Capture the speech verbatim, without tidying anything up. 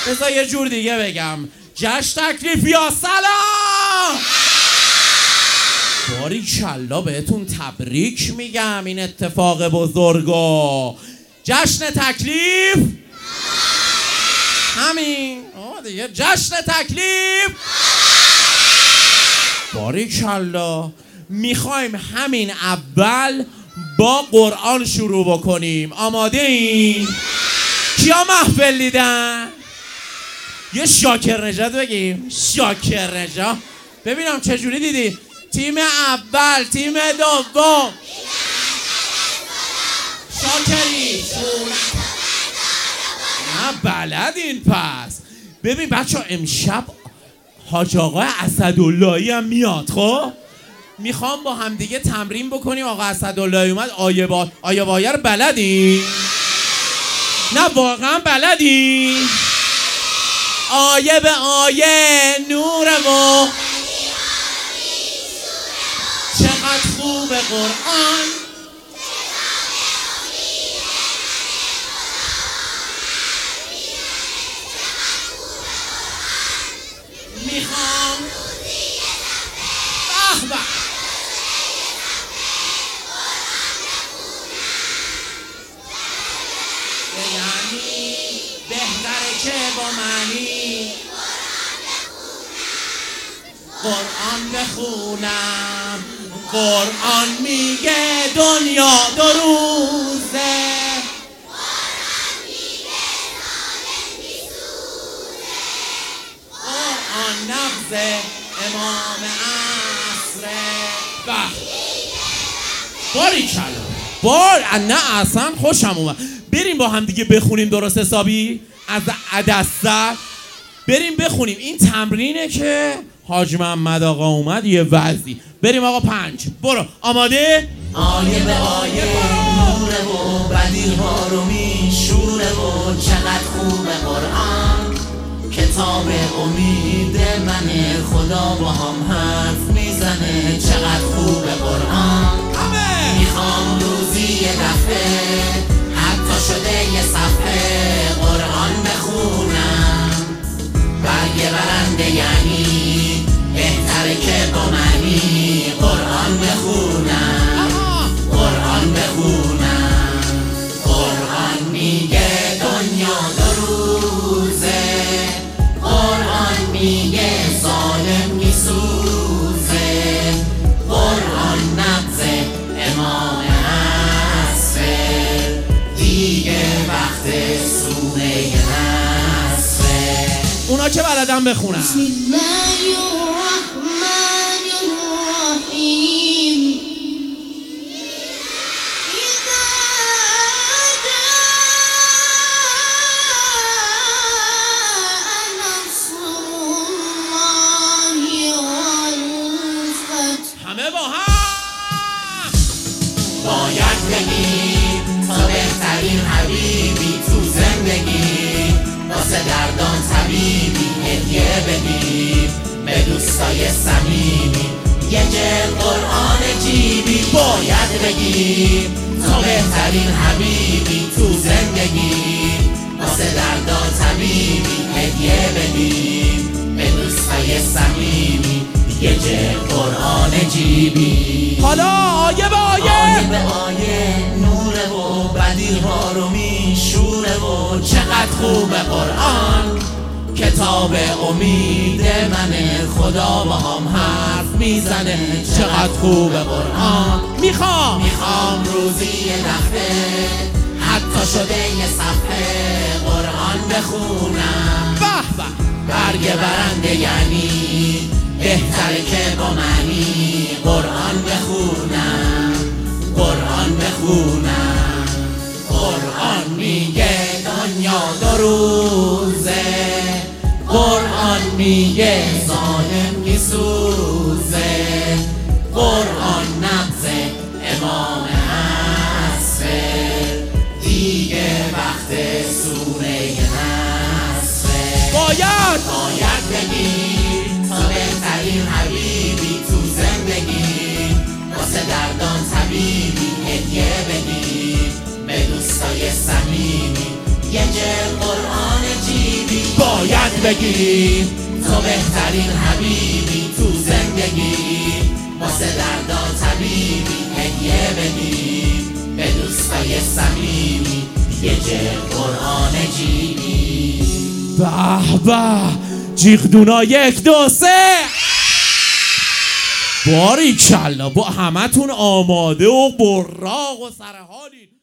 بذار یه جور دیگه بگم. جشن تکلیف یا سلام. باریکلا بهتون تبریک میگم این اتفاق بزرگو. جشن تکلیف همین. آه دیگه جشن تکلیف. باریکلا. میخوایم همین اول با قرآن شروع بکنیم. آماده این؟ کیا محفل دیدن؟ یه شاکر نژاد بگیم. شاکر نژاد. ببینم چجوری دیدی؟ تیم اول، تیم دوم. شاکری. نه بلدین پس. ببین بچه ها امشب حاج آقای اسداللهی هم میاد. خب میخوام با هم دیگه تمرین بکنیم. آقا اسداللهی اومد. آیه با آیه بایه رو بلدین؟ نه واقعا بلدین؟ آیه به آیه نور و چقدر خوب قرآن. میخوام به به یعنی بهتره که با منی قرآن بخونم. قرآن میگه دنیا دو روزه. قرآن نبض امام عصره. به باریکلا. بار نه اصلا خوشم اومد. بریم با هم دیگه بخونیم درست حسابی از عدسه. بریم بخونیم. این تمرینه که حاج محمد آقا اومد یه وضعی. بریم آقا پنج. برو. آماده؟ آیه به آیه نوره و بدیها رو میشوره و چقدر خوب قرآن کتاب امید منه. خدا با هم حرف میزنه. چقدر خوب قرآن. میخوام روزی یه دفعه حتی شده یه صفحه قرآن بخونم. برگ برنده یعنی بهتره که با منی قرآن بخونم. قرآن بخونم. قرآن میگه دنیا دو روزه. قرآن میگه ظالم میسوزه. قرآن نبض امام عصره. دیگه وقت سوره نصره. اونا که بلدن بخونن. بسم الله الرحمن الرحیم. اذا جاء نصر الله والفتح. همه با هم باید بگیم تا بهترین حبیبی تو زندگی واسه دردان طبیبی هدیه بدیم به دوستای صمیمی یه جلد قرآن جیبی. باید بگیم تا بهترین حبیبی تو زندگی واسه دردان طبیبی هدیه بدیم به دوستای صمیمی یه جلد قرآن جیبی. حالا آیه به آیه. آیه به آیه نوره و بدیها رو میشوره و چقدر خوب قرآن کتاب امید منه. خدا با هم حرف میزنه. چقدر خوب قرآن. میخوام میخوام روزی یه دفعه حتی شده یه صفحه قرآن بخونم. به به برگ برنده یعنی بهتره که با منی قرآن بخونم. قرآن بخونم. قرآن میگه دنیا دو روزه. قرآن میگه ظالم میسوزه. قرآن نبض امام عصره. دیگه وقت سوره نصره. باید باید بگیم تا بهترین حبیبی تو زندگی واسه دردان طبیبی هدیه بدیم به دوستای صمیمی یه جلد قرآن جیبی. باید بگی تو بهترین حبیبی تو زندگی، واسه دردا طبیبی هدیه بدی، به دوستای صمیمی یه جلد قرآن جیبی. به به جیغدونا یک دو سه باریکالله با همتون آماده و براق و سرحالی.